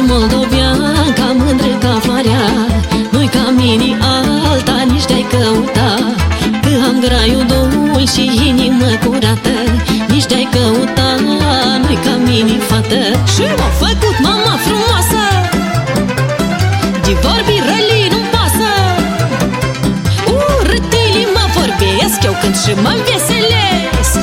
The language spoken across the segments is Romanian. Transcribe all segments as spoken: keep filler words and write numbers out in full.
Așa-i moldovean, ca mândră ca floarea, nu-i ca mine alta, nici de-ai căuta. Că am graiul dulce și inimă curată, nici de-ai căuta, nu-i ca mine fată. Și m-a făcut mama frumoasă, de vorbi rălii nu-mi pasă. Urâtile mă vorbesc, eu cânt și mă înveselesc.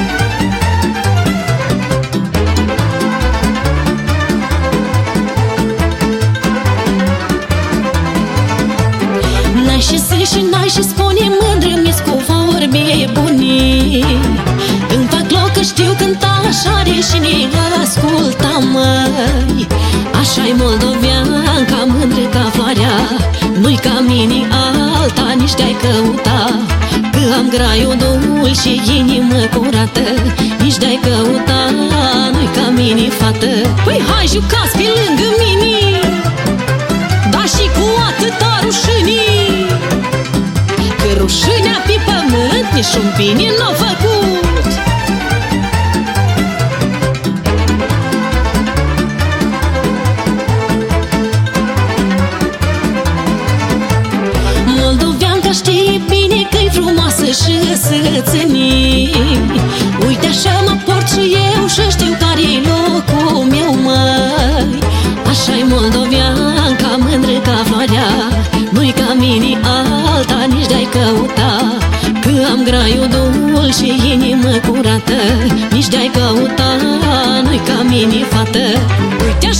N-ai și să și n-ai și spune mândră, mi-s cu vorbe bune. Îmi fac loc că știu cânta așa și ne asculta, măi. Așa-i moldovean, ca mândră ca floarea, nu-i ca mine alta, nici de-ai căuta. Că am graiul dulce și inimă curată, nici de-ai căuta, nu-i ca mine fată. Păi hai jucați pe lângă mine, dar și cu atâta rușinii, că rușinea pe pământ nici un bine n-a făcut. Moldoveanca știe bine că-i frumoasă și să ține. Uite așa mă port și eu și știu care-i locul meu, măi. Așa-i moldoveanca, mândră ca floarea, nu-i ca mine alta, nici de-ai căuta. Că am graiul dulce și inimă curată, nici de-ai căuta, nu-i ca mine fată. Uite